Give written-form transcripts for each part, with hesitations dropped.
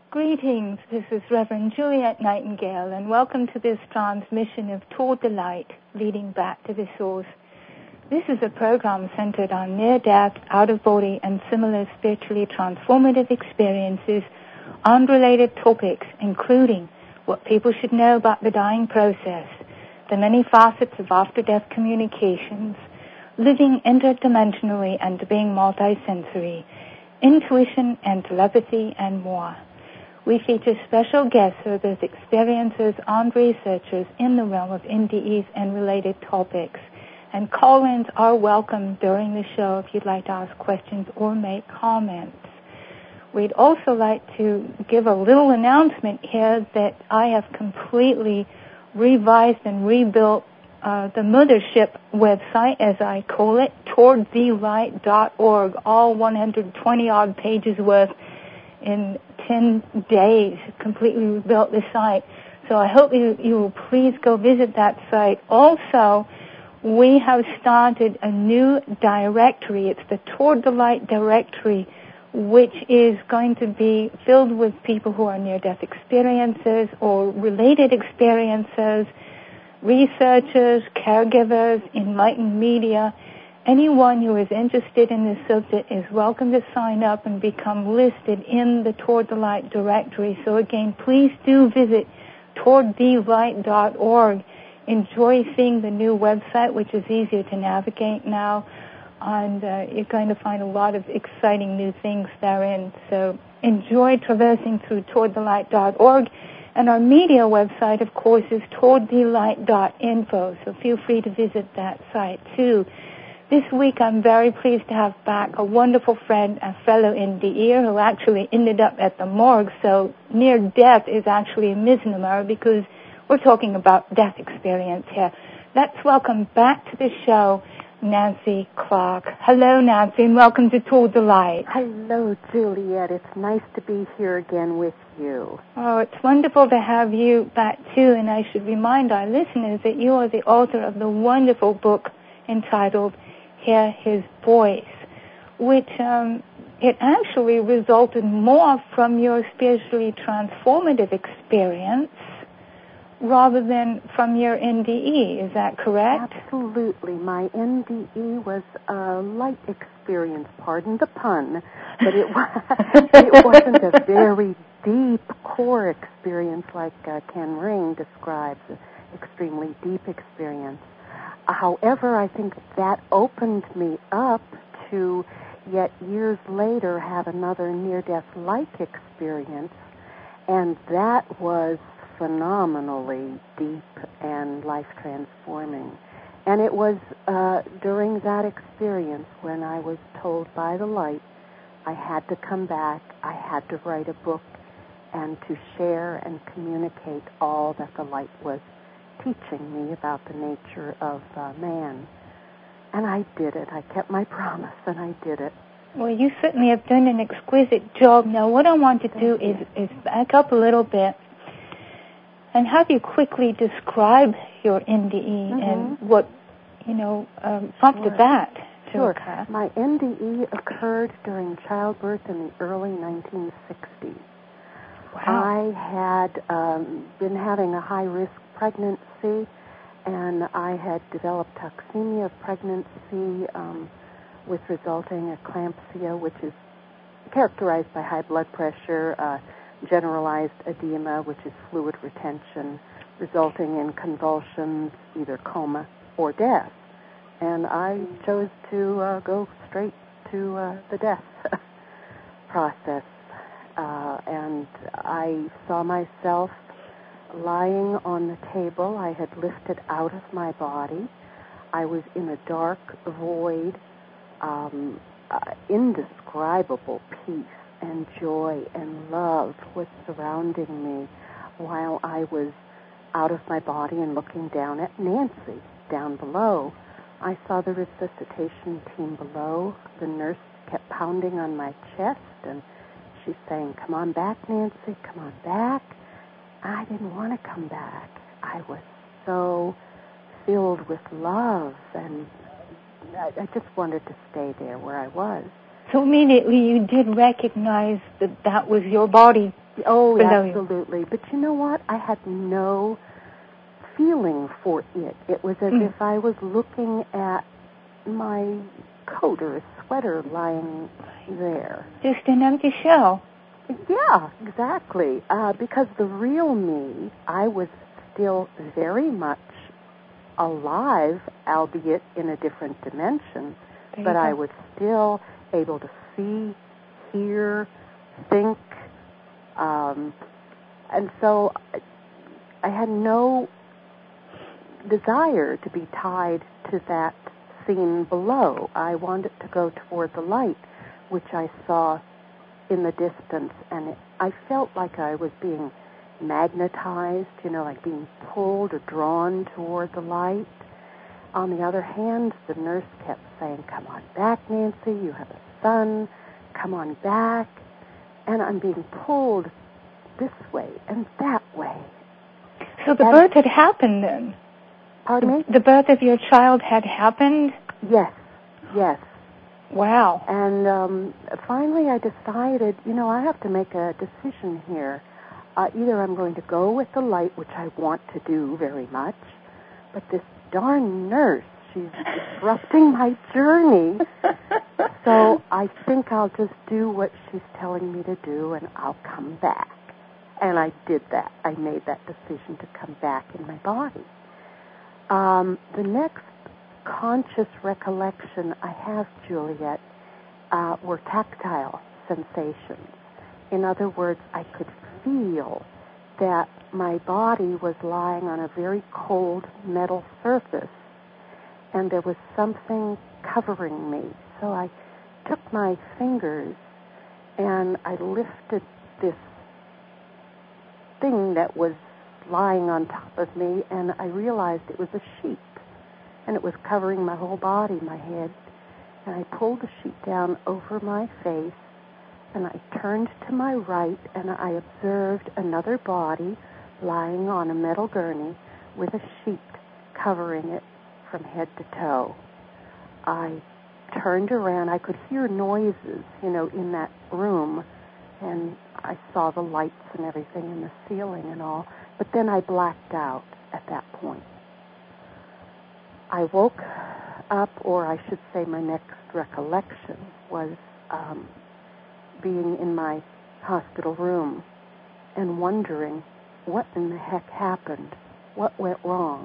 Greetings, this is Reverend Juliet Nightingale, and welcome to this transmission of Toward the Light, Leading Back to the Source. This is a program centered on near-death, out-of-body, and similar spiritually transformative experiences on related topics, including what people should know about the dying process, the many facets of after-death communications, living interdimensionally and being multisensory, intuition and telepathy, and more. We feature special guests who are both experiencers and researchers in the realm of NDEs and related topics. And call-ins are welcome during the show if you'd like to ask questions or make comments. We'd also like to give a little announcement here that I have completely revised and rebuilt the mothership website, as I call it, towardthelight.org, all 120-odd pages worth in 10 days, completely rebuilt the site. So I hope you will please go visit that site. Also, we have started a new directory. It's the Toward the Light directory, which is going to be filled with people who are near-death experiences or related experiences, researchers, caregivers, enlightened media. Anyone who is interested in this subject is welcome to sign up and become listed in the Toward the Light directory. So again, please do visit towardthelight.org. Enjoy seeing the new website, which is easier to navigate now, and you're going to find a lot of exciting new things therein. So enjoy traversing through towardthelight.org. And our media website, of course, is towardthelight.info. So feel free to visit that site too. This week, I'm very pleased to have back a wonderful friend, a fellow NDEer who actually ended up at the morgue. So near death is actually a misnomer because we're talking about death experience here. Let's welcome back to the show Nancy Clark. Hello, Nancy, and welcome to Toward the Light. Hello, Juliet. It's nice to be here again with you. Oh, it's wonderful to have you back, too. And I should remind our listeners that you are the author of the wonderful book entitled Hear His Voice, which it actually resulted more from your spiritually transformative experience rather than from your NDE. Is that correct? Absolutely. My NDE was a light experience, pardon the pun, but it wasn't a very deep core experience like Ken Ring describes, an extremely deep experience. However, I think that opened me up to yet years later have another near-death-like experience, and that was phenomenally deep and life-transforming. And it was during that experience when I was told by the light I had to come back, I had to write a book, and to share and communicate all that the light was teaching me about the nature of man. And I did it. I kept my promise, and I did it. Well, you certainly have done an exquisite job. Now, what I want to do is back up a little bit and have you quickly describe your NDE and what, prompted that to occur. My NDE occurred during childbirth in the early 1960s. Wow. I had been having a high-risk pregnancy, and I had developed toxemia of pregnancy with resulting eclampsia, which is characterized by high blood pressure, generalized edema, which is fluid retention, resulting in convulsions, either coma or death. And I chose to go straight to the death process. And I saw myself lying on the table. I had lifted out of my body. I was in a dark void, indescribable peace and joy and love was surrounding me while I was out of my body and looking down at Nancy down below. I saw the resuscitation team below. The nurse kept pounding on my chest, and she's saying, "Come on back, Nancy, come on back." I didn't want to come back. I was so filled with love, and I just wanted to stay there where I was. So immediately you did recognize that that was your body Oh, below absolutely. But you know what? I had no feeling for it. It was as if I was looking at my coat or a sweater lying there. Just an empty shell. Yeah, exactly. Because the real me, I was still very much alive, albeit in a different dimension, but I was still able to see, hear, think, and so I had no desire to be tied to that scene below. I wanted to go toward the light, which I saw in the distance, and I felt like I was being magnetized, like being pulled or drawn toward the light. On the other hand, the nurse kept saying, "Come on back, Nancy, you have a son, come on back." And I'm being pulled this way and that way. So the birth had happened then? Pardon me? The birth of your child had happened? Yes. Wow. And finally I decided, I have to make a decision here. Either I'm going to go with the light, which I want to do very much, but this darn nurse, she's disrupting my journey. So I think I'll just do what she's telling me to do, and I'll come back. And I did that. I made that decision to come back in my body. The next conscious recollection I have, Juliet, were tactile sensations. In other words, I could feel that my body was lying on a very cold metal surface, and there was something covering me. So I took my fingers and I lifted this thing that was lying on top of me, and I realized it was a sheet, and it was covering my whole body, my head. And I pulled the sheet down over my face, and I turned to my right, and I observed another body lying on a metal gurney with a sheet covering it from head to toe. I turned around. I could hear noises, in that room, and I saw the lights and everything in the ceiling and all, but then I blacked out at that point. I woke up, or I should say my next recollection was being in my hospital room and wondering what in the heck happened, what went wrong.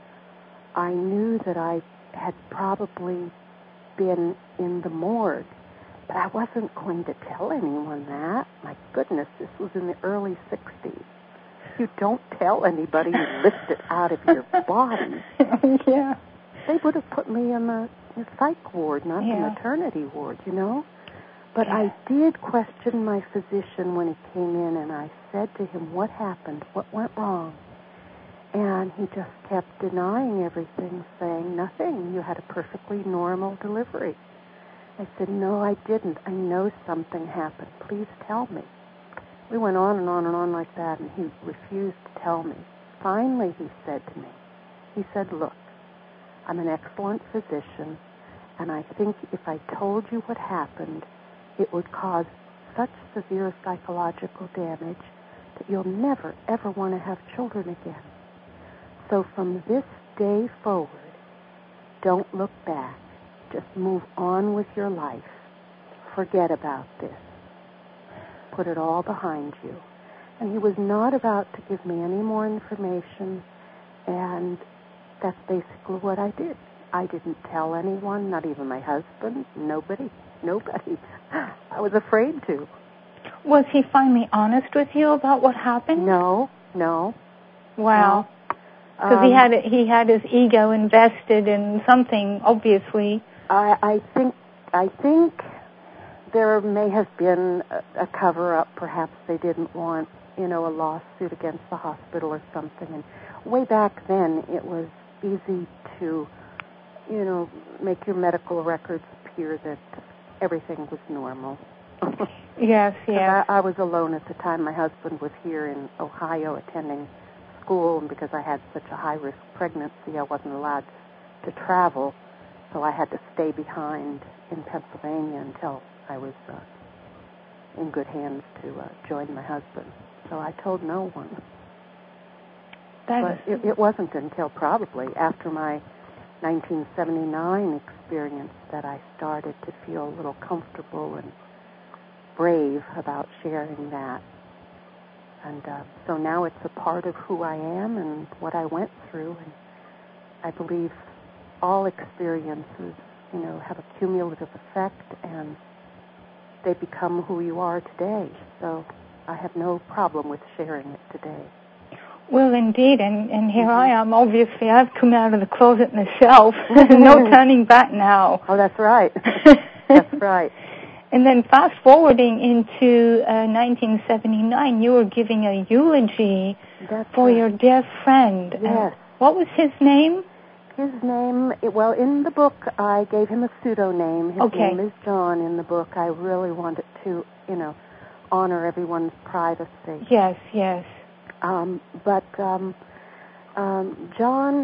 I knew that I had probably been in the morgue, but I wasn't going to tell anyone that. My goodness, this was in the early 60s. You don't tell anybody you lift it out of your body. Yeah. They would have put me in the psych ward, not the maternity ward, But I did question my physician when he came in, and I said to him, "What happened? What went wrong?" And he just kept denying everything, saying, "Nothing. You had a perfectly normal delivery." I said, "No, I didn't. I know something happened. Please tell me." We went on and on and on like that, and he refused to tell me. Finally, he said to me, "Look, I'm an excellent physician, and I think if I told you what happened, it would cause such severe psychological damage that you'll never, ever want to have children again. So from this day forward, don't look back. Just move on with your life. Forget about this. Put it all behind you." And he was not about to give me any more information, and that's basically what I did. I didn't tell anyone, not even my husband, nobody. I was afraid to. Was he finally honest with you about what happened? No. Wow. Because he had his ego invested in something, obviously. I think there may have been a cover-up. Perhaps they didn't want, a lawsuit against the hospital or something. And way back then, it was easy to, make your medical records appear that everything was normal. Yes. I was alone at the time. My husband was here in Ohio attending school, and because I had such a high-risk pregnancy, I wasn't allowed to travel, so I had to stay behind in Pennsylvania until I was in good hands to join my husband. So I told no one. But it wasn't until probably after my 1979 experience that I started to feel a little comfortable and brave about sharing that. And so now it's a part of who I am and what I went through. And I believe all experiences, have a cumulative effect, and they become who you are today. So I have no problem with sharing it today. Well, indeed, and here I am. Obviously, I've come out of the closet myself. No turning back now. Oh, that's right. That's right. And then fast forwarding into 1979, you were giving a eulogy for your dear friend. Yes. What was his name? His name, in the book, I gave him a pseudonym. His name is John in the book. I really wanted to, honor everyone's privacy. Yes, yes. But John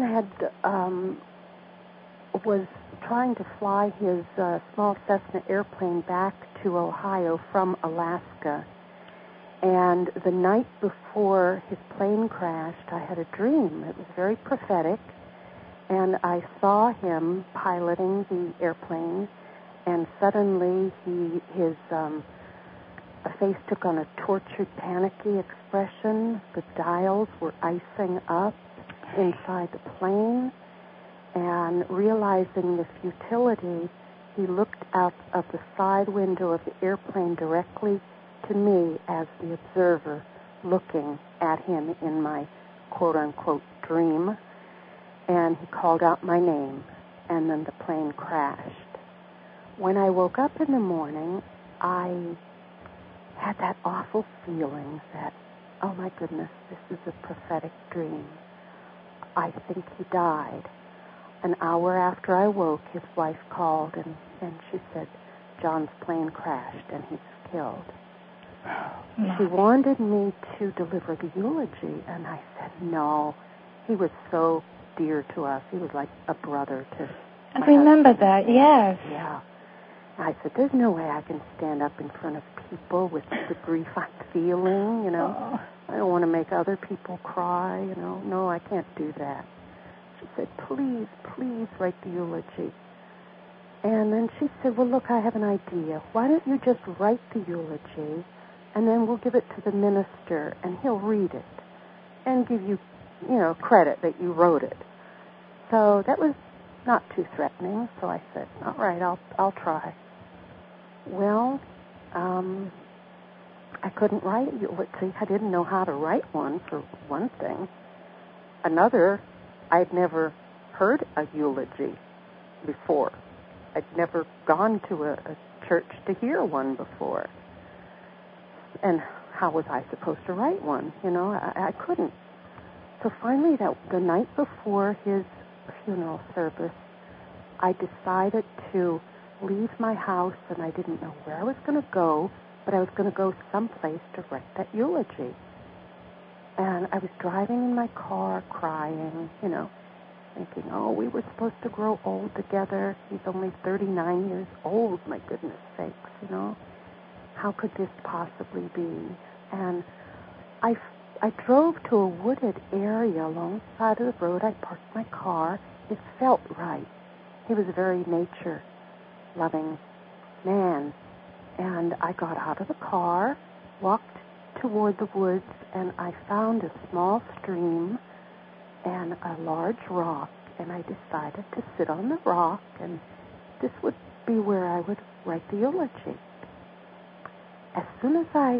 was trying to fly his small Cessna airplane back to Ohio from Alaska. And the night before his plane crashed, I had a dream. It was very prophetic. And I saw him piloting the airplane, and suddenly his face took on a tortured, panicky expression. The dials were icing up inside the plane, and realizing the futility, he looked out of the side window of the airplane directly to me as the observer, looking at him in my quote-unquote dream, and he called out my name, and then the plane crashed. When I woke up in the morning, I had that awful feeling that, oh my goodness, this is a prophetic dream. I think he died. An hour after I woke, his wife called, and she said, John's plane crashed and he's killed. She wanted me to deliver the eulogy, and I said, no. He was so dear to us. He was like a brother to I remember that, yes. Yeah. I said, there's no way I can stand up in front of people with the grief I'm feeling, Oh. I don't want to make other people cry, No, I can't do that. She said, please, please write the eulogy. And then she said, well, look, I have an idea. Why don't you just write the eulogy, and then we'll give it to the minister, and he'll read it and give you, credit that you wrote it. So that was not too threatening, so I said, all right, I'll try. Well, I couldn't write a eulogy. I didn't know how to write one, for one thing. Another, I'd never heard a eulogy before. I'd never gone to a church to hear one before. And how was I supposed to write one? I couldn't. So finally, the night before his funeral service, I decided to leave my house, and I didn't know where I was going to go, but I was going to go someplace to write that eulogy. And I was driving in my car, crying, thinking, oh, we were supposed to grow old together. He's only 39 years old, my goodness sakes, How could this possibly be? And I drove to a wooded area along the side of the road. I parked my car. It felt right. He was a very nature-loving man. And I got out of the car, walked toward the woods, and I found a small stream and a large rock, and I decided to sit on the rock, and this would be where I would write the eulogy. As soon as I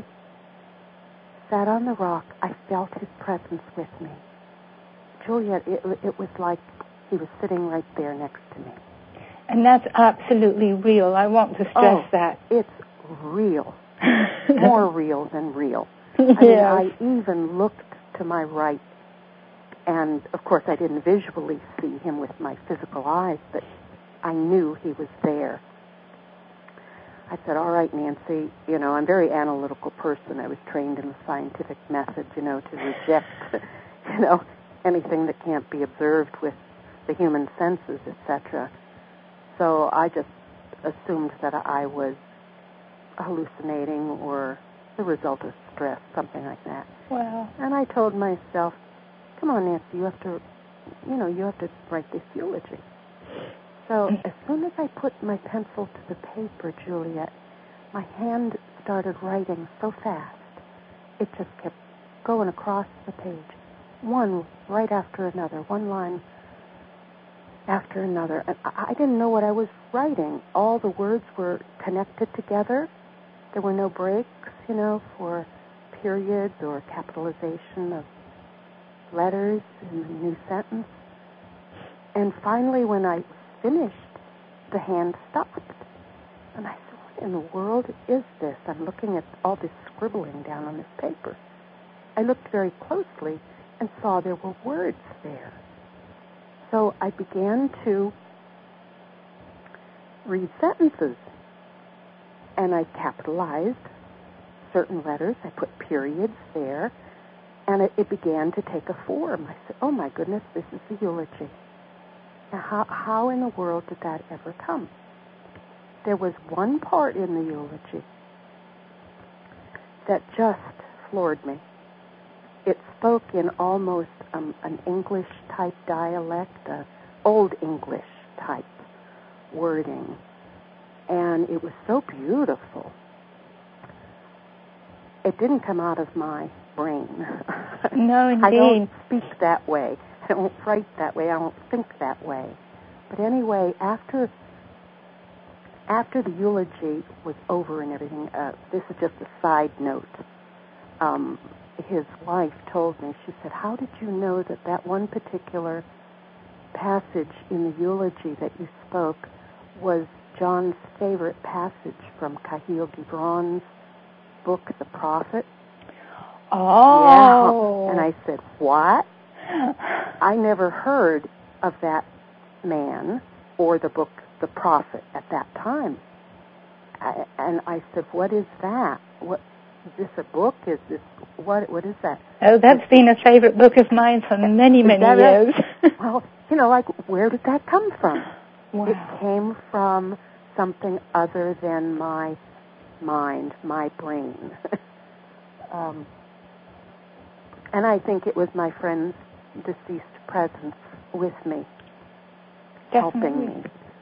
sat on the rock, I felt his presence with me. Juliet, it was like he was sitting right there next to me. And that's absolutely real. I want to stress that. It's real. More real than real. Yes. I even looked to my right, and of course I didn't visually see him with my physical eyes, but I knew he was there. I said, all right, Nancy, I'm a very analytical person. I was trained in the scientific method, to reject, anything that can't be observed with the human senses, etc. So I just assumed that I was hallucinating or the result of stress, something like that. Wow. And I told myself, come on, Nancy, you have to write this eulogy. So as soon as I put my pencil to the paper, Juliet, my hand started writing so fast. It just kept going across the page, one right after another, one line after another. And I didn't know what I was writing. All the words were connected together. There were no breaks, for periods or capitalization of letters in the new sentence. And finally, when I finished, the hand stopped. And I said, what in the world is this? I'm looking at all this scribbling down on this paper. I looked very closely and saw there were words there. So I began to read sentences. And I capitalized certain letters. I put periods there. And it began to take a form. I said, oh, my goodness, this is the eulogy. Now, how in the world did that ever come? There was one part in the eulogy that just floored me. It spoke in almost an English-type dialect, Old English-type wording. And it was so beautiful. It didn't come out of my brain. No, indeed. I don't speak that way. I don't write that way. I don't think that way. But anyway, after the eulogy was over and everything, this is just a side note. His wife told me, she said, how did you know that one particular passage in the eulogy that you spoke was John's favorite passage from Kahlil Gibran's book, The Prophet? Oh. Yeah. And I said, what? I never heard of that man or the book, The Prophet, at that time. And I said, what is that? What is this, a book? Is this, what is that? Oh, that's been a favorite book of mine for many, many years. Well, where did that come from? Wow. It came from something other than my mind, my brain. And I think it was my friend's deceased presence with me, helping me.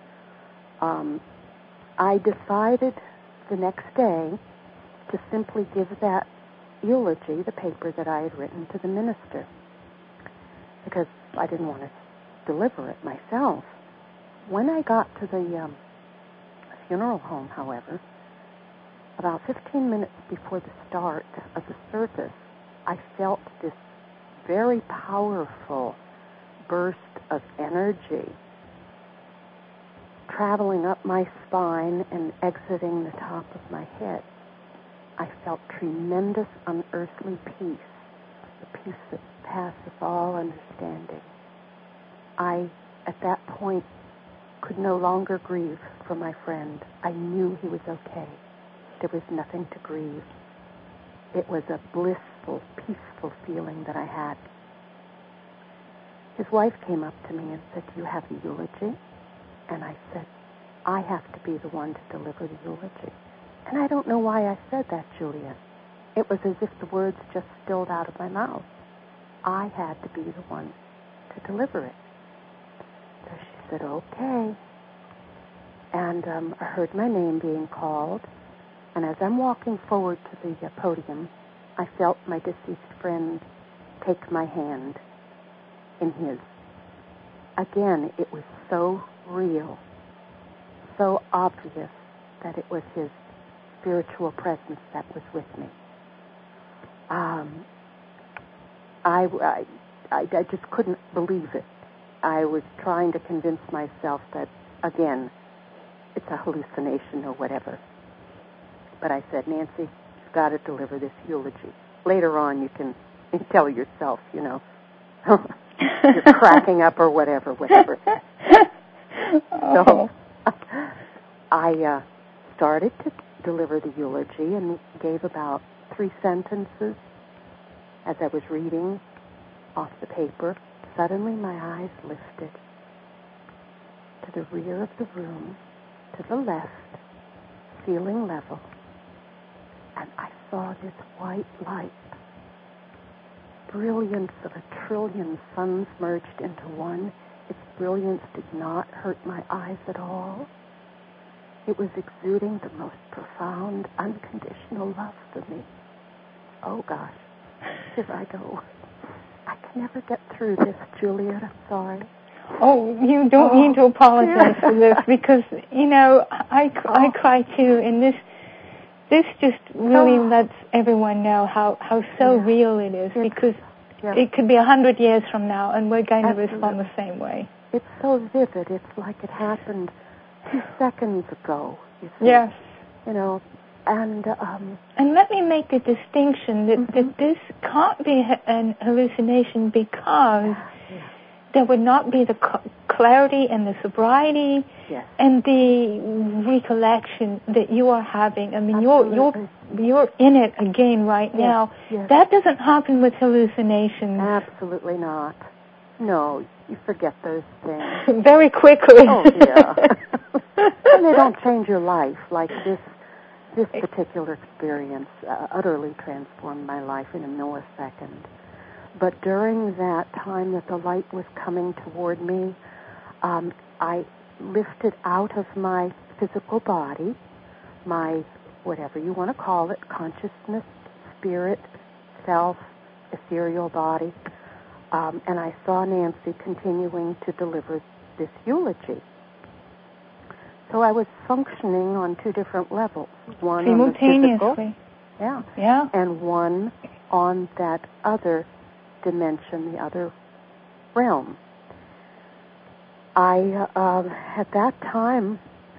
I decided the next day to simply give that eulogy, the paper that I had written, to the minister, because I didn't want to deliver it myself. When I got to the funeral home, however, about 15 minutes before the start of the service, I felt this very powerful burst of energy traveling up my spine and exiting the top of my head. I felt tremendous unearthly peace, the peace that passeth all understanding. I, at that point, could no longer grieve for my friend. I knew he was okay. There was nothing to grieve. It was a blissful, peaceful feeling that I had. His wife came up to me and said, do you have the eulogy? And I said, I have to be the one to deliver the eulogy. And I don't know why I said that, Julia. It was as if the words just spilled out of my mouth. I had to be the one to deliver it. So she said, okay. And I heard my name being called. And as I'm walking forward to the podium, I felt my deceased friend take my hand in his. Again, it was so real, so obvious that it was his spiritual presence that was with me. I just couldn't believe it. I was trying to convince myself that, again, it's a hallucination or whatever. But I said, Nancy, you've got to deliver this eulogy. Later on, you can tell yourself, you're cracking up or whatever. So I started to deliver the eulogy and gave about 3 sentences as I was reading off the paper. Suddenly my eyes lifted to the rear of the room, to the left, ceiling level, saw this white light, brilliance of 1 trillion suns merged into one. Its brilliance did not hurt my eyes at all. It was exuding the most profound, unconditional love for me. Oh, gosh, here I go. I can never get through this, Juliet. I'm sorry. Oh, you don't need to apologize for this because, I cry too, and this just really lets everyone know how so real it is, because it could be 100 years from now and we're going to respond the same way. It's so vivid. It's like it happened 2 seconds ago, you see. Yes. And let me make a distinction that this can't be an hallucination because there would not be the clarity and the sobriety and the recollection that you are having. I mean, you're in it again right now. Yes. That doesn't happen with hallucinations. Absolutely not. No, you forget those things. Very quickly. Oh, yeah. And they don't change your life like this particular experience utterly transformed my life in a millisecond. But during that time that the light was coming toward me, I lifted out of my physical body, my, whatever you want to call it, consciousness, spirit, self, ethereal body, and I saw Nancy continuing to deliver this eulogy. So I was functioning on 2 different levels. One on the physical, and one on that other dimension, the other realm. At that time,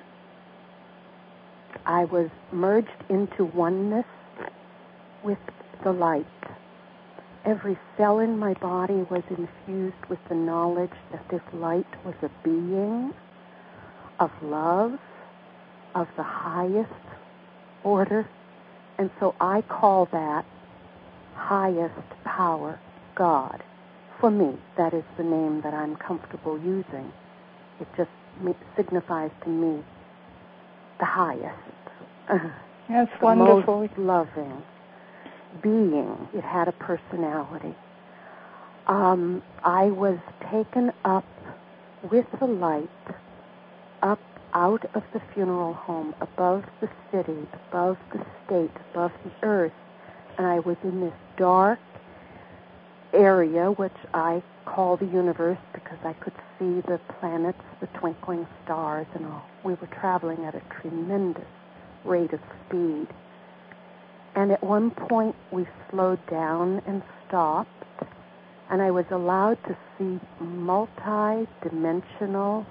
I was merged into oneness with the light. Every cell in my body was infused with the knowledge that this light was a being of love, of the highest order, and so I call that highest power God. For me, that is the name that I'm comfortable using. It just signifies to me the highest. That's wonderful. Most loving being. It had a personality. I was taken up with the light, up out of the funeral home, above the city, above the state, above the earth, and I was in this dark area, which I call the universe because I could see the planets, the twinkling stars, and all. We were traveling at a tremendous rate of speed. And at one point, we slowed down and stopped, and I was allowed to see multi-dimensional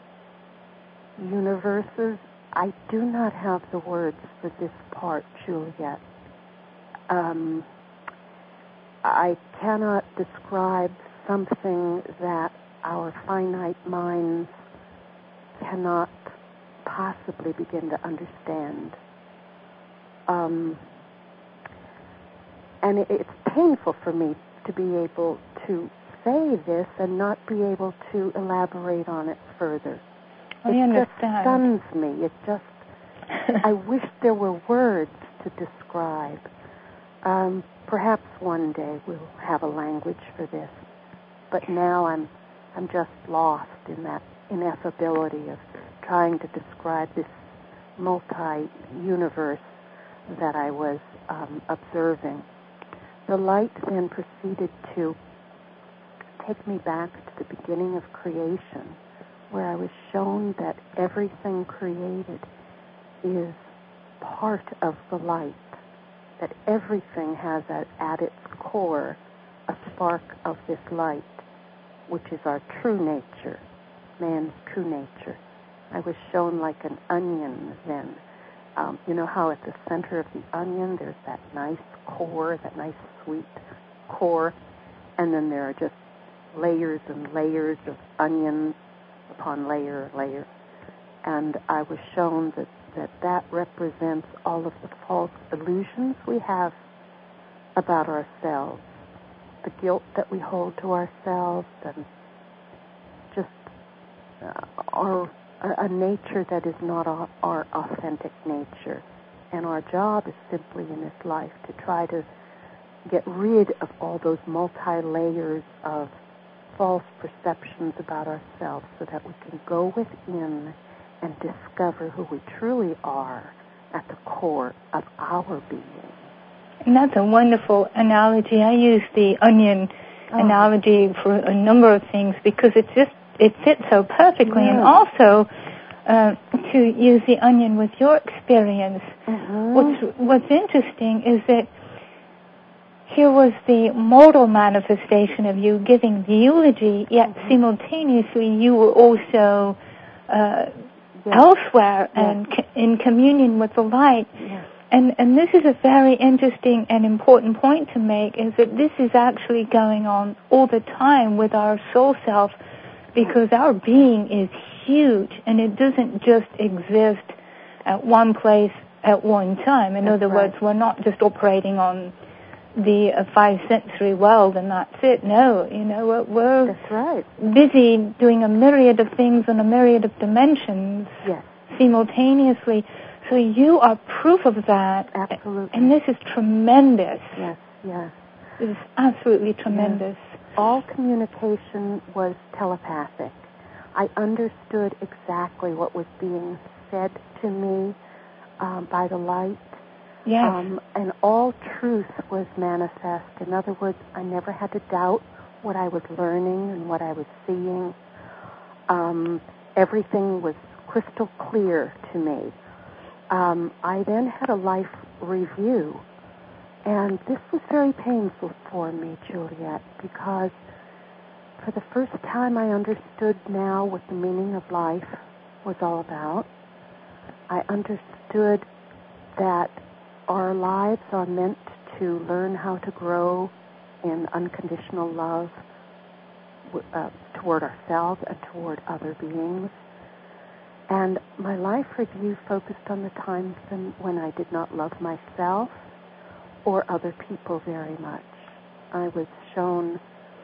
universes. I do not have the words for this part, Juliet. I cannot describe something that our finite minds cannot possibly begin to understand. And it's painful for me to be able to say this and not be able to elaborate on it further. It just stuns me. It just, I wish there were words to describe. Perhaps one day we'll have a language for this. But now I'm just lost in that ineffability of trying to describe this multi-universe that I was observing. The light then proceeded to take me back to the beginning of creation, where I was shown that everything created is part of the light, that everything has at its core a spark of this light, which is our true nature, man's true nature. I was shown like an onion then. You know how at the center of the onion there's that nice core, that nice sweet core, and then there are just layers and layers of onions upon layer. And I was shown that represents all of the false illusions we have about ourselves, the guilt that we hold to ourselves, and just a nature that is not our authentic nature. And our job is simply in this life to try to get rid of all those multi-layers of false perceptions about ourselves so that we can go within and discover who we truly are at the core of our being. And that's a wonderful analogy. I use the onion analogy for a number of things because it fits so perfectly. Yeah. And also, to use the onion with your experience, what's interesting is that here was the mortal manifestation of you giving the eulogy, yet simultaneously you were also elsewhere and in communion with the light. Yes. And this is a very interesting and important point to make, is that this is actually going on all the time with our soul self, because our being is huge and it doesn't just exist at one place at one time. In other words, we're not just operating on the five sensory world and that's it. No, we're That's right. busy doing a myriad of things in a myriad of dimensions simultaneously. So you are proof of that. Absolutely. And this is tremendous. Yes, yes. It is absolutely tremendous. Yes. All communication was telepathic. I understood exactly what was being said to me by the light. Yes. And all truth was manifest. In other words, I never had to doubt what I was learning and what I was seeing. Everything was crystal clear to me. I then had a life review, and this was very painful for me, Juliet, because for the first time I understood now what the meaning of life was all about. I understood that our lives are meant to learn how to grow in unconditional love toward ourselves and toward other beings. And my life review focused on the times when I did not love myself or other people very much. I was shown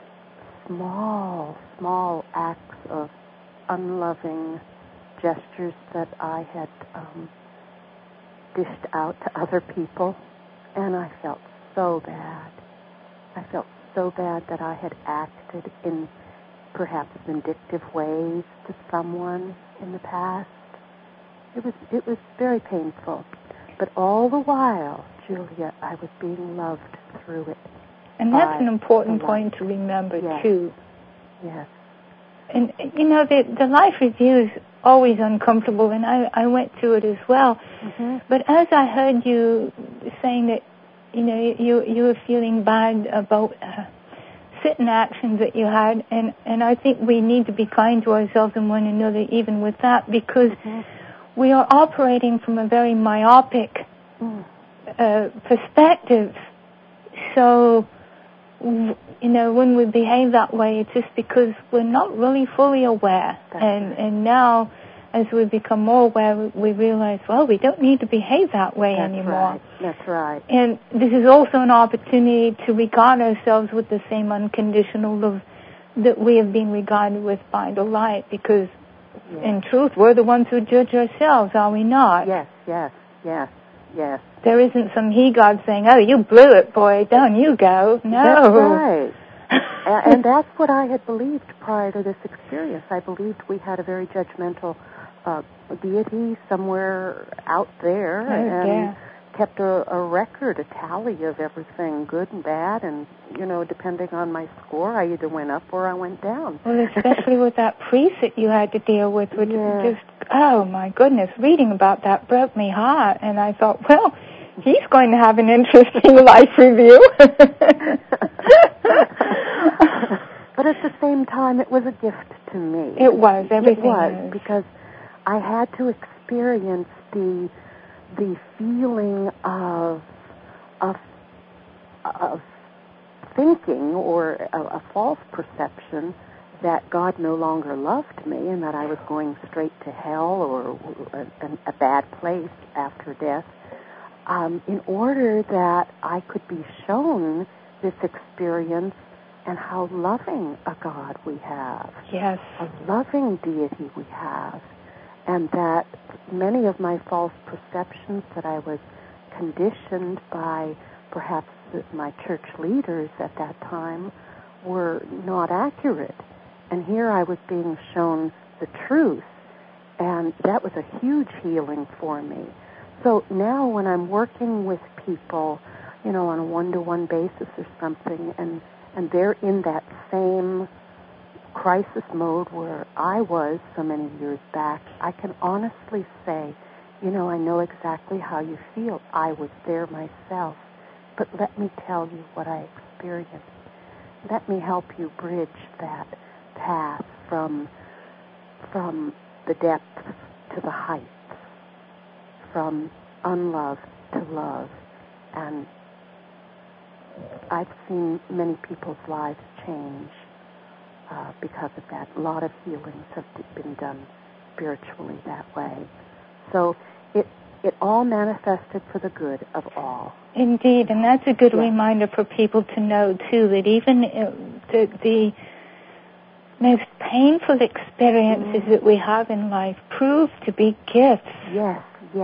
small acts of unloving gestures that I had dished out to other people, and I felt so bad. I felt so bad that I had acted in perhaps vindictive ways to someone in the past. It was very painful. But all the while, Julia, I was being loved through it. And that's an important point to remember, too. Yes. And, the life review is always uncomfortable, and I went through it as well. Mm-hmm. But as I heard you saying that, you were feeling bad about certain actions that you had, and I think we need to be kind to ourselves and one another even with that, because we are operating from a very myopic perspective. So, when we behave that way, it's just because we're not really fully aware. And now, as we become more aware, we realize, well, we don't need to behave that way anymore. Right. That's right. And this is also an opportunity to regard ourselves with the same unconditional love that we have been regarded with by the light, because in truth, we're the ones who judge ourselves, are we not? Yes. There isn't some he-god saying, oh, you blew it, boy, down you go. No. That's right. And that's what I had believed prior to this experience. I believed we had a very judgmental deity somewhere out there and kept a record, a tally of everything, good and bad, and, depending on my score, I either went up or I went down. Well, especially with that priest that you had to deal with, which just, oh, my goodness, reading about that broke me heart, and I thought, well, he's going to have an interesting life review. But at the same time, it was a gift to me. It was. Everything was. Because I had to experience the feeling of thinking or a false perception that God no longer loved me and that I was going straight to hell or a bad place after death, in order that I could be shown this experience and how loving a God we have. Yes. A loving deity we have. And that many of my false perceptions that I was conditioned by perhaps my church leaders at that time were not accurate. And here I was being shown the truth, and that was a huge healing for me. So now when I'm working with people, on a one-to-one basis or something, and they're in that same crisis mode where I was so many years back, I can honestly say, I know exactly how you feel. I was there myself. But let me tell you what I experienced. Let me help you bridge that path from the depths to the heights, from unloved to love. And I've seen many people's lives change because of that. A lot of healings have been done spiritually that way. So it all manifested for the good of all. Indeed, and that's a good reminder for people to know, too, that even the most painful experiences that we have in life prove to be gifts. Yes.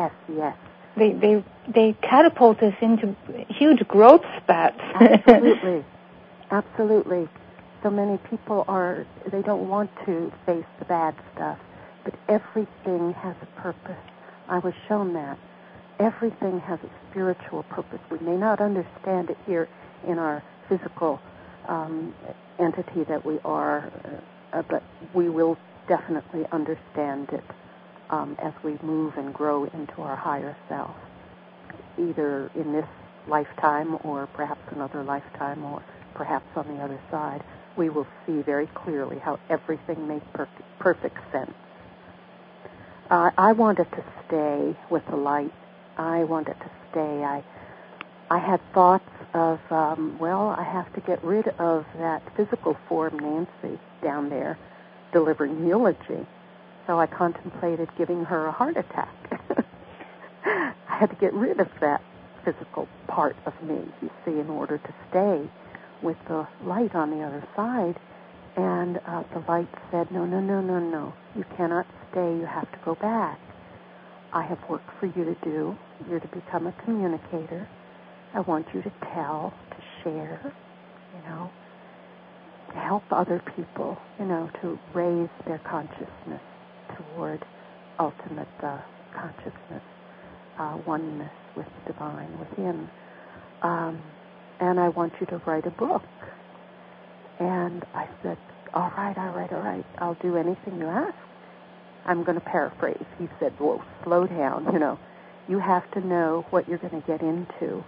They catapult us into huge growth spats. Absolutely. So many people they don't want to face the bad stuff, but everything has a purpose. I was shown that. Everything has a spiritual purpose. We may not understand it here in our physical entity that we are, but we will definitely understand it as we move and grow into our higher self, either in this lifetime or perhaps another lifetime or perhaps on the other side. We will see very clearly how everything makes perfect sense. I wanted to stay with the light. I wanted to stay. I had thoughts of, I have to get rid of that physical form, Nancy, down there, delivering the eulogy. So I contemplated giving her a heart attack. I had to get rid of that physical part of me, you see, in order to stay with the light on the other side. And the light said, no, you cannot stay, you have to go back. I have work for you to do. You're to become a communicator. I want you to tell, to share, to help other people, to raise their consciousness toward ultimate consciousness, oneness with the divine within. And I want you to write a book. And I said, all right, I'll do anything you ask. I'm going to paraphrase. He said, whoa, slow down, You have to know what you're going to get into.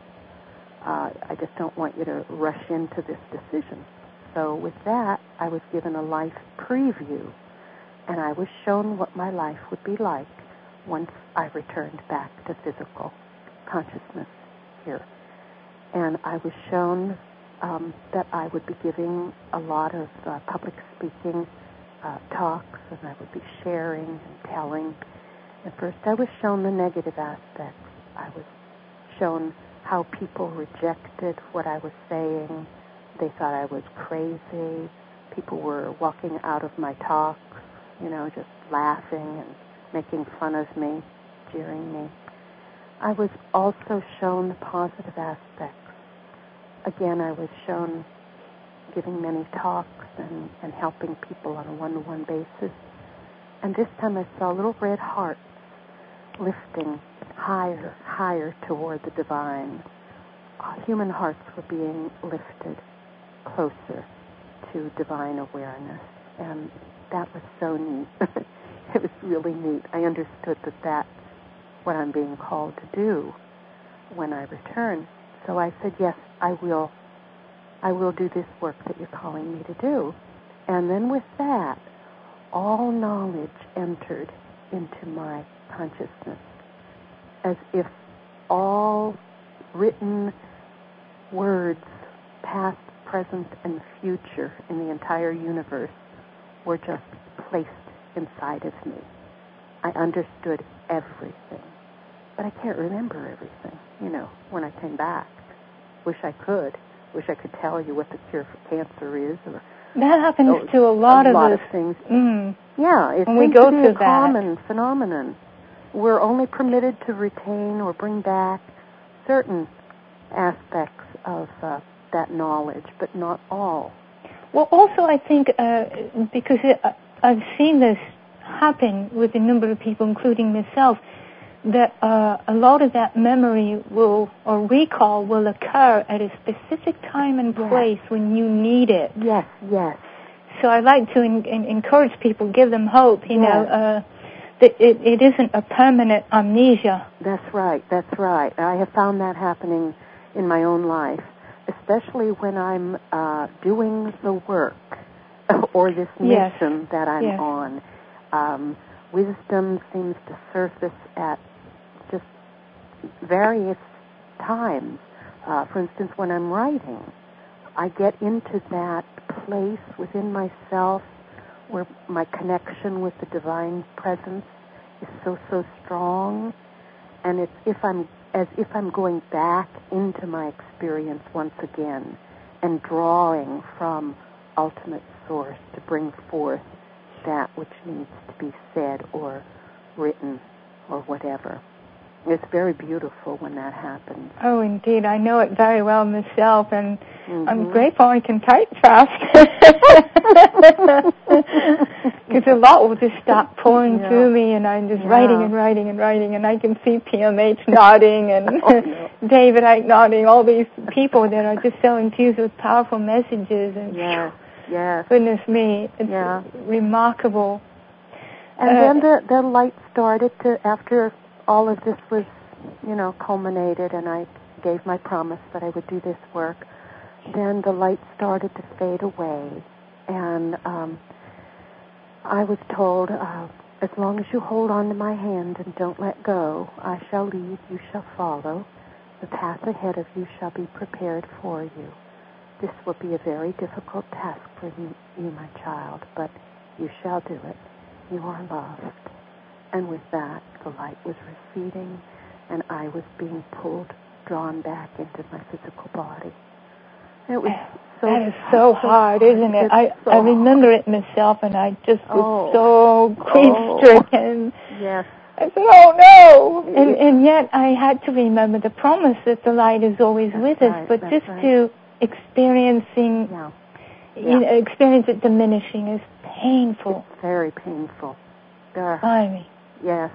I just don't want you to rush into this decision. So with that, I was given a life preview, and I was shown what my life would be like once I returned back to physical consciousness here. And I was shown that I would be giving a lot of public speaking talks, and I would be sharing and telling. At first I was shown the negative aspects. I was shown how people rejected what I was saying. They thought I was crazy. People were walking out of my talks, just laughing and making fun of me, jeering me. I was also shown the positive aspects. Again, I was shown giving many talks and helping people on a one-to-one basis. And this time I saw little red hearts lifting higher toward the divine. Human hearts were being lifted closer to divine awareness. And that was so neat. It was really neat. I understood that that's what I'm being called to do when I return. So I said, yes, I will do this work that you're calling me to do. And then with that, all knowledge entered into my consciousness, as if all written words, past, present, and future in the entire universe were just placed inside of me. I understood everything, but I can't remember everything, when I came back. Wish I could tell you what the cure for cancer is. Or that happens to a lot of things. Mm. Yeah, it seems to be a common phenomenon. We're only permitted to retain or bring back certain aspects of that knowledge, but not all. Well, also I think because I've seen this happen with a number of people, including myself, that a lot of that memory or recall will occur at a specific time and place when you need it. Yes, yes. So I like to encourage people, give them hope, you know, that it isn't a permanent amnesia. That's right. I have found that happening in my own life, especially when I'm doing the work or this mission that I'm on. Wisdom seems to surface at just various times. For instance, when I'm writing, I get into that place within myself where my connection with the divine presence is so strong, and it's as if I'm going back into my experience once again and drawing from ultimate source to bring forth that which needs to be said or written or whatever. It's very beautiful when that happens. Oh, indeed. I know it very well myself, and I'm grateful I can type fast. Because a lot will just start pouring through me, and I'm just writing, and I can see PMH nodding, and David Icke nodding, all these people that are just so infused with powerful messages. And goodness me, it's remarkable. And then the light started to, after all of this was, culminated, and I gave my promise that I would do this work, then the light started to fade away, and I was told, as long as you hold on to my hand and don't let go, I shall lead, you shall follow. The path ahead of you shall be prepared for you. This will be a very difficult task for you, my child, but you shall do it. You are loved. And with that, the light was receding, and I was being drawn back into my physical body. It was that is so hard, isn't it? I remember it myself, and I just was so grief-stricken. Yes. I said, oh, no! And yet I had to remember the promise that the light is always with us, but just to experience it diminishing is painful. It's very painful. Yes.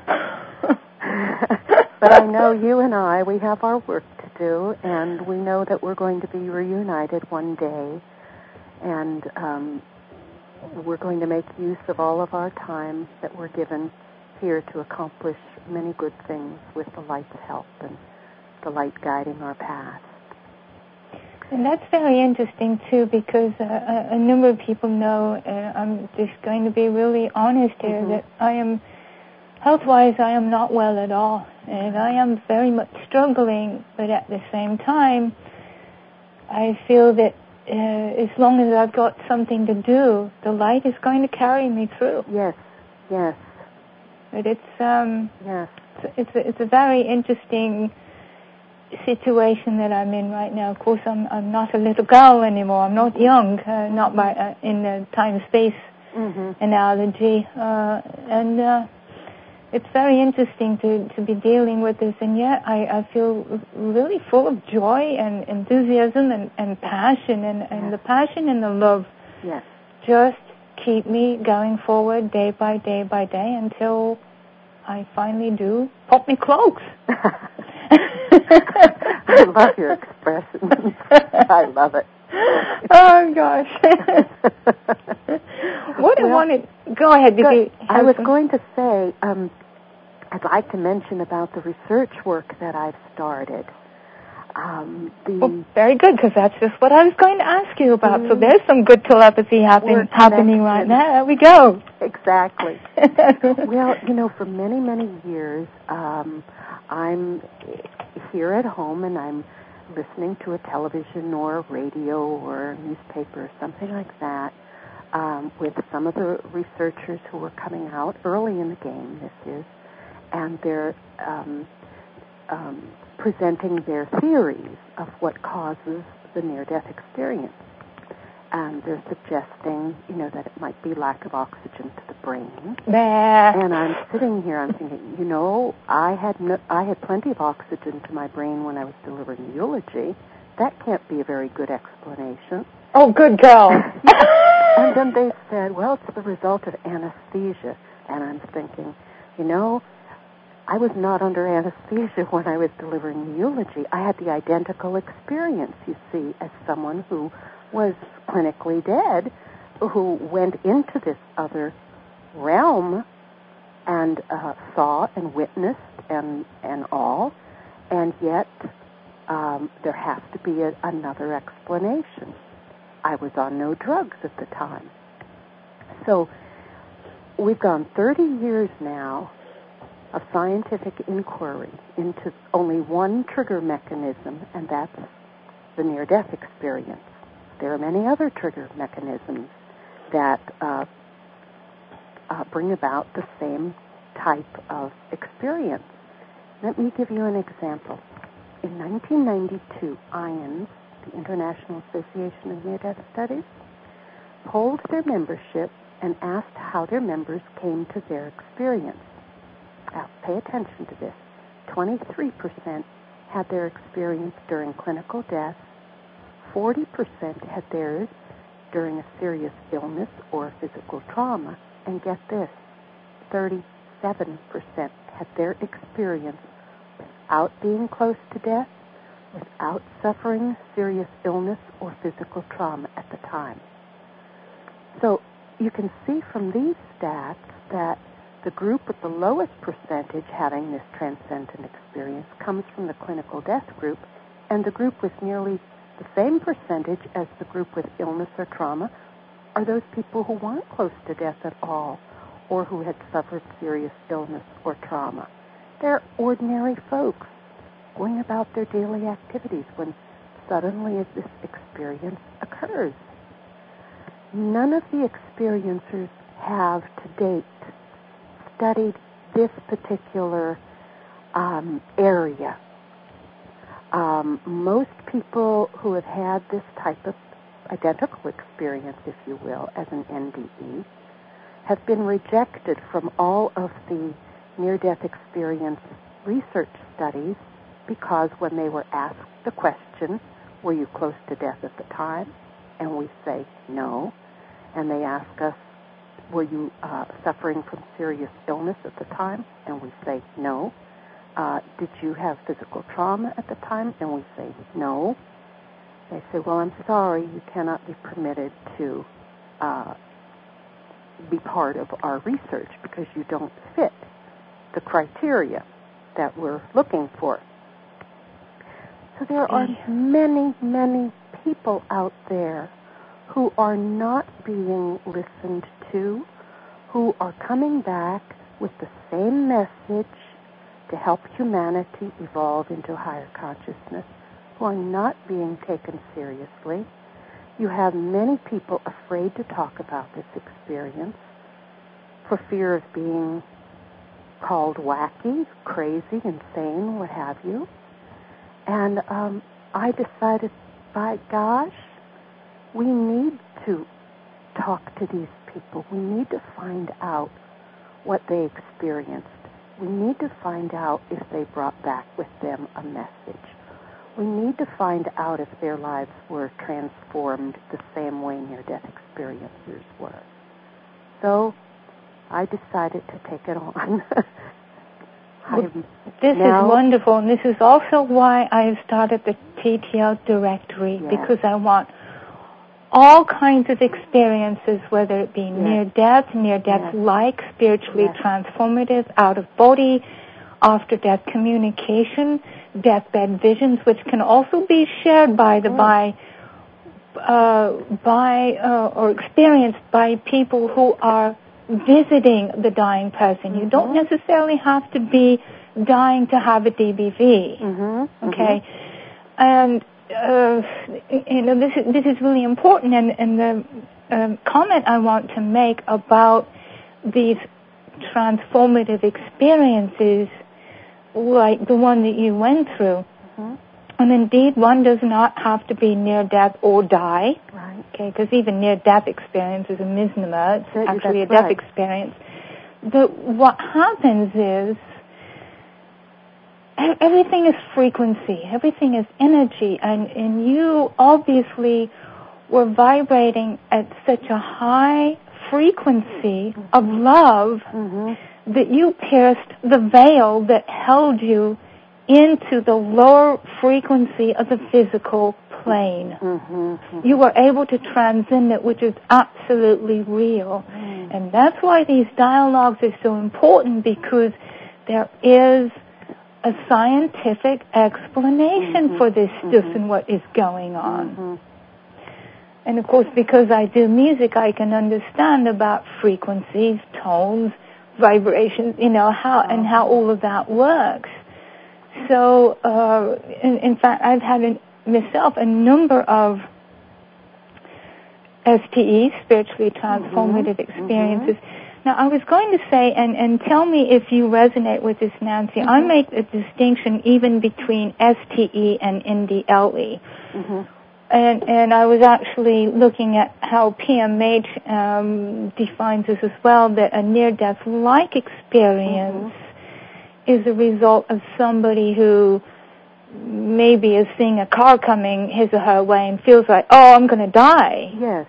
But I know you and I, we have our work to do, and we know that we're going to be reunited one day, and we're going to make use of all of our time that we're given here to accomplish many good things with the light's help and the light guiding our path. And that's very interesting, too, because a number of people know, I'm just going to be really honest here, that I am, health-wise, I am not well at all. And I am very much struggling, but at the same time, I feel that as long as I've got something to do, the light is going to carry me through. Yes. But it's a very interesting situation that I'm in right now. Of course, I'm not a little girl anymore. I'm not young, not by in the time-space analogy, and it's very interesting to be dealing with this. And yet, I feel really full of joy and enthusiasm and passion, and the passion and the love just keep me going forward day by day by day until I finally do pop me cloaks. I love your expression. I love it. Oh, gosh. Go ahead. I was going to say, I'd like to mention about the research work that I've started. Very good, because that's just what I was going to ask you about. So there's some good telepathy happening right now. There we go. Exactly. Well, for many, many years, I'm here at home and I'm listening to a television or a radio or a newspaper or something like that with some of the researchers who were coming out early in the game, and they're presenting their theories of what causes the near-death experience. and they're suggesting, that it might be lack of oxygen to the brain. Bah. And I'm sitting here, I'm thinking, I had plenty of oxygen to my brain when I was delivering the eulogy. That can't be a very good explanation. Oh, good girl. And then they said, well, it's the result of anesthesia. And I'm thinking, I was not under anesthesia when I was delivering the eulogy. I had the identical experience, you see, as someone who was clinically dead, who went into this other realm and saw and witnessed and all, and yet there has to be another explanation. I was on no drugs at the time. So we've gone 30 years now of scientific inquiry into only one trigger mechanism, and that's the near-death experience. There are many other trigger mechanisms that bring about the same type of experience. Let me give you an example. In 1992, IANS, the International Association of Near-Death Studies, polled their membership and asked how their members came to their experience. Now, pay attention to this. 23% had their experience during clinical death. 40% had theirs during a serious illness or physical trauma. And get this, 37% had their experience without being close to death, without suffering serious illness or physical trauma at the time. So you can see from these stats that the group with the lowest percentage having this transcendent experience comes from the clinical death group, and the group with nearly the same percentage as the group with illness or trauma are those people who weren't close to death at all or who had suffered serious illness or trauma. They're ordinary folks going about their daily activities when suddenly this experience occurs. None of the experiencers have to date studied this particular area. Most people who have had this type of identical experience, if you will, as an NDE, have been rejected from all of the near-death experience research studies because when they were asked the question, were you close to death at the time? And we say no. And they ask us, were you suffering from serious illness at the time? And we say no. Did you have physical trauma at the time? And we say no. They say, well, I'm sorry, you cannot be permitted to be part of our research because you don't fit the criteria that we're looking for. So there are many, many people out there who are not being listened to, who are coming back with the same message to help humanity evolve into higher consciousness, who are not being taken seriously. You have many people afraid to talk about this experience for fear of being called wacky, crazy, insane, what have you. And I decided, by gosh, we need to talk to these people. We need to find out what they experienced. We need to find out if they brought back with them a message. We need to find out if their lives were transformed the same way near-death experiencers were. So I decided to take it on. This is wonderful, and this is also why I started the TTL directory, because I want all kinds of experiences, whether it be near-death, near-death-like, spiritually transformative, out-of-body, after-death communication, deathbed visions, which can also be shared or experienced by people who are visiting the dying person. You don't necessarily have to be dying to have a DBV, okay? And this is really important, and the comment I want to make about these transformative experiences, like the one that you went through, and indeed one does not have to be near death or die. Right. Okay, because even near-death experience is a misnomer. It's actually a death experience. But what happens is everything is frequency, everything is energy, and you obviously were vibrating at such a high frequency of love that you pierced the veil that held you into the lower frequency of the physical plane. You were able to transcend it, which is absolutely real. And that's why these dialogues are so important, because there is a scientific explanation for this stuff and what is going on. And of course, because I do music, I can understand about frequencies, tones, vibrations, how all of that works. So, in fact, I've had myself a number of STEs, spiritually transformative experiences. Now, I was going to say, and tell me if you resonate with this, Nancy, I make a distinction even between STE and NDLE. And I was actually looking at how PMH defines this as well, that a near-death-like experience is a result of somebody who maybe is seeing a car coming his or her way and feels like, oh, I'm going to die. Yes.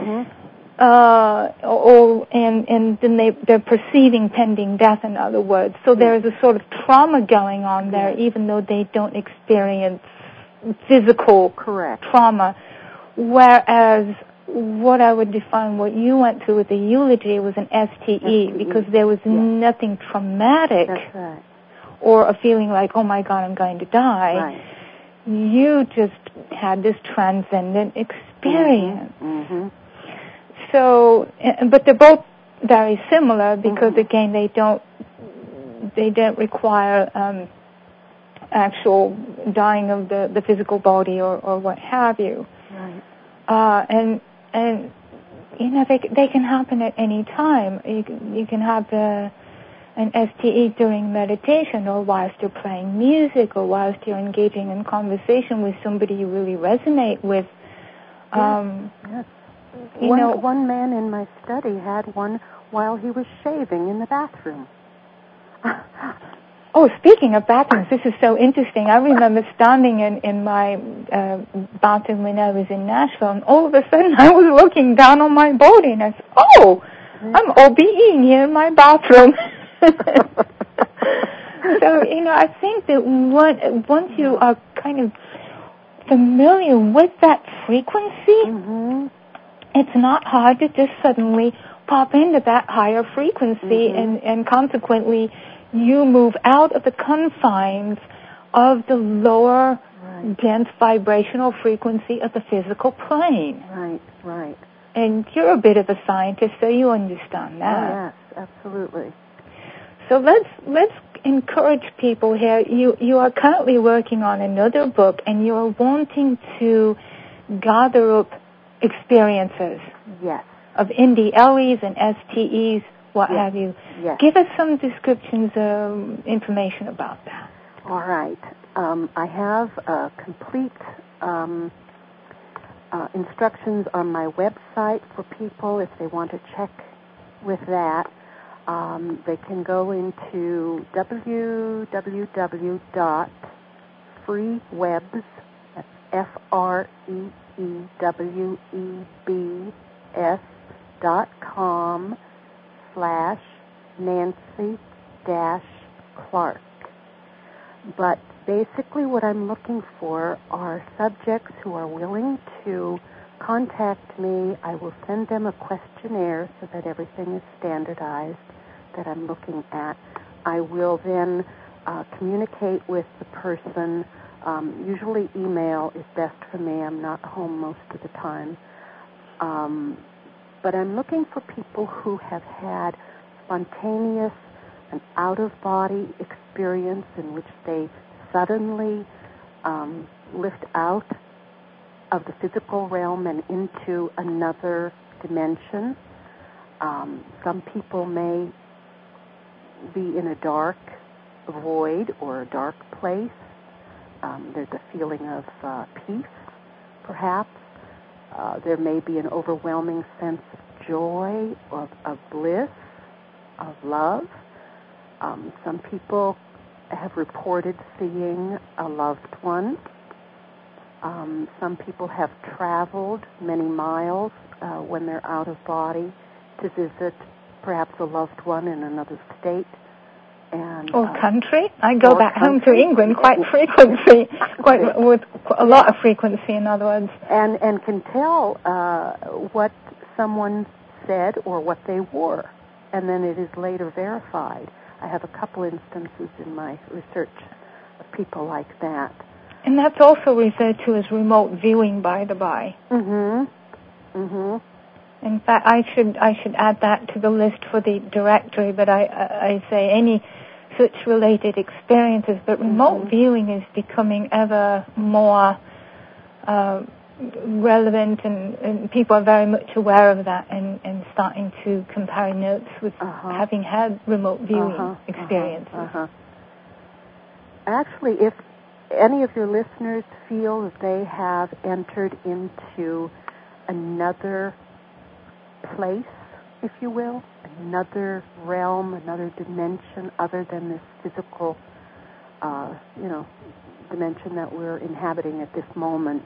And then they're perceiving pending death, in other words. So there is a sort of trauma going on there, even though they don't experience physical trauma. Whereas what I would define what you went through with the eulogy was an STE, because there was nothing traumatic or a feeling like, oh my God, I'm going to die. You just had this transcendent experience. So, but they're both very similar, because again, they don't require actual dying of the physical body or what have you. And they can happen at any time. You can have an STE during meditation, or whilst you're playing music, or whilst you're engaging in conversation with somebody you really resonate with. One man in my study had one while he was shaving in the bathroom. Oh, speaking of bathrooms, this is so interesting. I remember standing in my bathroom when I was in Nashville, and all of a sudden I was looking down on my body, and I said, oh, I'm OBEing here in my bathroom. So, I think that once you are kind of familiar with that frequency, it's not hard to just suddenly pop into that higher frequency, and consequently you move out of the confines of the lower, dense vibrational frequency of the physical plane. Right. And you're a bit of a scientist, so you understand that. Oh, yes, absolutely. So let's encourage people here. You are currently working on another book, and you're wanting to gather up experiences of NDLEs and STEs, what have you. Give us some descriptions, information about that. All right. I have complete instructions on my website for people if they want to check with that. They can go into www.freewebs, that's FREEWEBS.com/Nancy-Clark. But basically what I'm looking for are subjects who are willing to contact me. I will send them a questionnaire so that everything is standardized that I'm looking at. I will then communicate with the person. Usually email is best for me. I'm not home most of the time. But I'm looking for people who have had spontaneous and out-of-body experience in which they suddenly lift out of the physical realm and into another dimension. Some people may be in a dark void or a dark place. There's a feeling of peace, perhaps. There may be an overwhelming sense of joy, of bliss, of love. Some people have reported seeing a loved one. Some people have traveled many miles when they're out of body to visit perhaps a loved one in another state. Or country. I go back home to England quite frequently, with a lot of frequency, in other words. And can tell what someone said or what they wore, and then it is later verified. I have a couple instances in my research of people like that. And that's also referred to as remote viewing, by the by. Mm-hmm. Mm-hmm. In fact, I should add that to the list for the directory, but I say any such related experiences. But remote viewing is becoming ever more relevant, and people are very much aware of that and starting to compare notes with having had remote viewing experiences. Actually, if any of your listeners feel that they have entered into another place, if you will, another realm, another dimension other than this physical, dimension that we're inhabiting at this moment,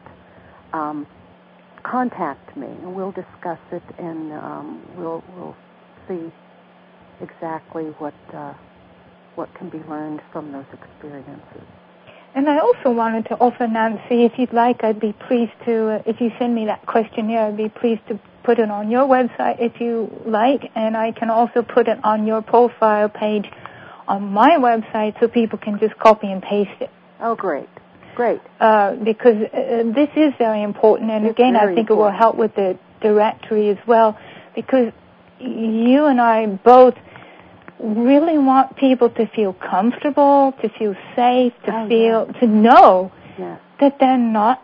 contact me and we'll discuss it, and we'll see exactly what can be learned from those experiences. And I also wanted to offer, Nancy, if you'd like, I'd be pleased to, if you send me that questionnaire, I'd be pleased to put it on your website if you like, and I can also put it on your profile page on my website so people can just copy and paste it. Oh, great. Great. Because this is very important, and again, I think it will help with the directory as well, because you and I both really want people to feel comfortable, to feel safe, to know that they're not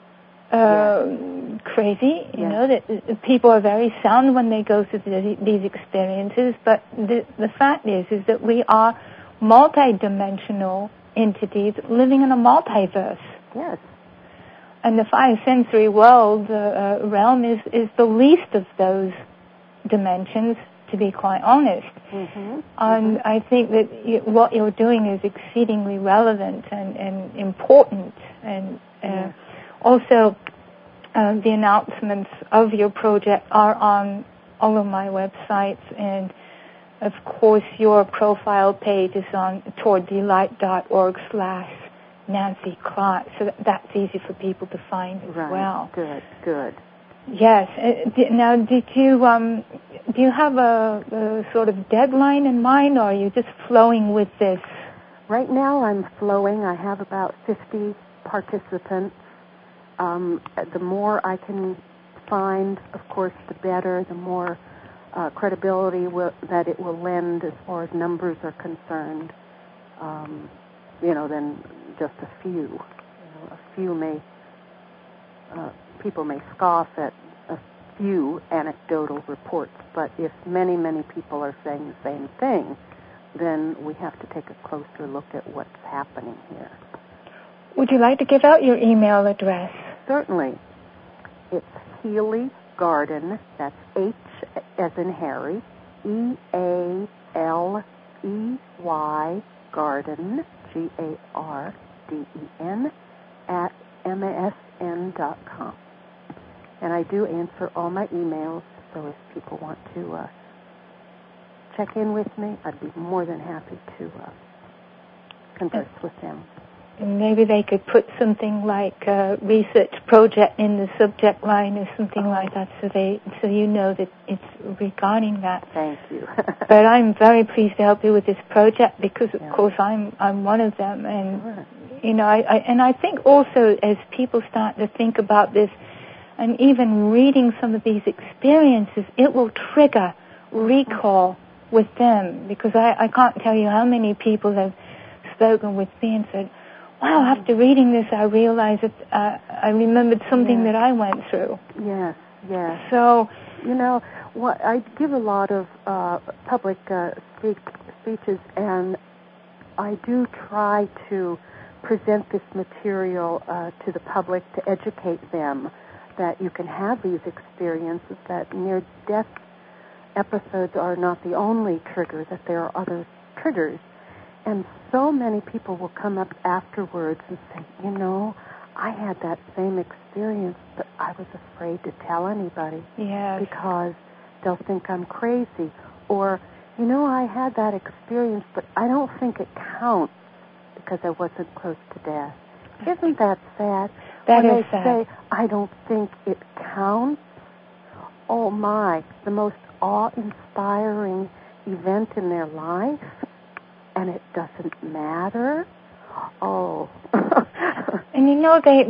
crazy. You know, that people are very sound when they go through these experiences. But the fact is that we are multidimensional entities living in a multiverse. Yes. And the five sensory world realm is the least of those dimensions, to be quite honest. And I think that what you're doing is exceedingly relevant and important. And also, the announcements of your project are on all of my websites, and of course your profile page is on towarddelight.org/Nancy Clark, so that's easy for people to find as well. Good. Yes. Now, do you have a sort of deadline in mind, or are you just flowing with this? Right now I'm flowing. I have about 50 participants. The more I can find, of course, the better, the more credibility that it will lend as far as numbers are concerned, than just a few. A few people may scoff at a few anecdotal reports, but if many, many people are saying the same thing, then we have to take a closer look at what's happening here. Would you like to give out your email address? Certainly. It's Healy Garden, that's H as in Harry, EALEY Garden, GARDEN, at MASN.com. And I do answer all my emails, so if people want to check in with me, I'd be more than happy to converse with them. And maybe they could put something like research project in the subject line or something like that, so you know that it's regarding that. Thank you. But I'm very pleased to help you with this project because, of course, I'm one of them, and I think also as people start to think about this, and even reading some of these experiences, it will trigger recall with them, because I can't tell you how many people have spoken with me and said, wow, after reading this, I realized that I remembered something that I went through. Yes. So, I give a lot of public speeches, and I do try to present this material to the public to educate them that you can have these experiences, that near-death episodes are not the only trigger, that there are other triggers. And so many people will come up afterwards and say, you know, I had that same experience, but I was afraid to tell anybody. Yes. Because they'll think I'm crazy. Or, you know, I had that experience, but I don't think it counts because I wasn't close to death. Isn't that sad? That when is they sad. say, I don't think it counts, oh my, the most awe-inspiring event in their life, and it doesn't matter? Oh. And you know, they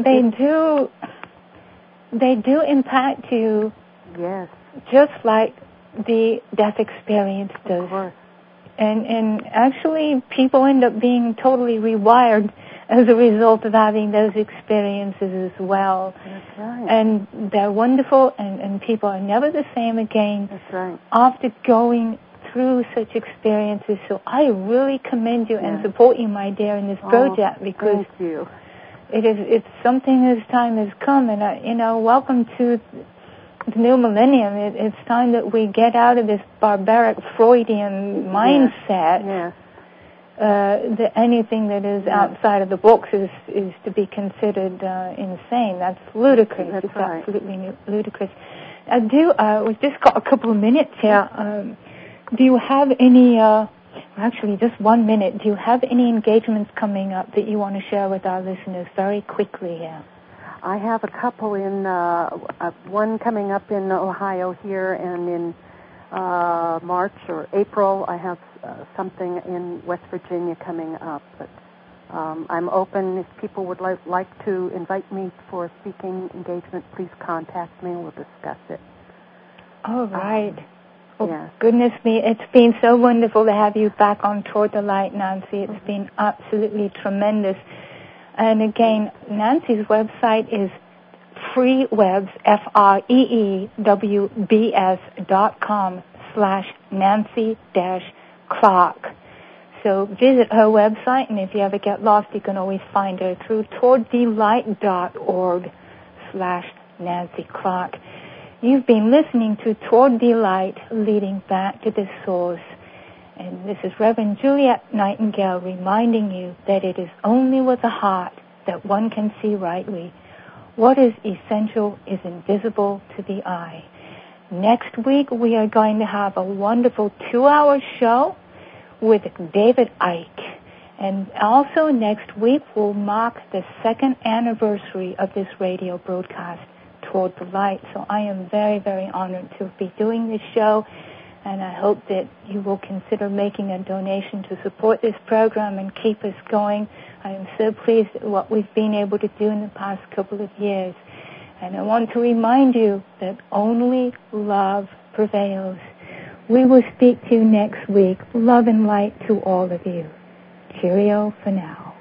do impact you. Yes. Just like the death experience does. Of course. And actually, people end up being totally rewired as a result of having those experiences as well. That's right. And they're wonderful, and people are never the same again. That's right. After going through such experiences. So I really commend you and support you, my dear, in this project, because thank you. It's something as time has come, and welcome to the new millennium. It's time that we get out of this barbaric Freudian mindset. Yes. That anything that is outside of the books is to be considered insane. That's ludicrous. That's it's right. Absolutely ludicrous. We've just got a couple of minutes here. Do you have any, actually just 1 minute, do you have any engagements coming up that you want to share with our listeners very quickly here? I have a couple in, one coming up in Ohio here, and in March or April I have something in West Virginia coming up. But I'm open. If people would like to invite me for a speaking engagement, please contact me and we'll discuss it. All right. Yes. Goodness me, it's been so wonderful to have you back on Toward the Light, Nancy. It's been absolutely tremendous. And again, Nancy's website is freewebs, freewebs.com/Nancy-Clark. So visit her website, and if you ever get lost, you can always find her through towardthelight.org/Nancy Clark. You've been listening to Toward the Light, leading back to the source. And this is Reverend Juliet Nightingale reminding you that it is only with the heart that one can see rightly. What is essential is invisible to the eye. Next week, we are going to have a wonderful 2-hour show with David Icke. And also next week, we'll mark the 2nd anniversary of this radio broadcast, Toward the Light. So I am very, very honored to be doing this show, and I hope that you will consider making a donation to support this program and keep us going. I am so pleased at what we've been able to do in the past couple of years. And I want to remind you that only love prevails. We will speak to you next week. Love and light to all of you. Cheerio for now.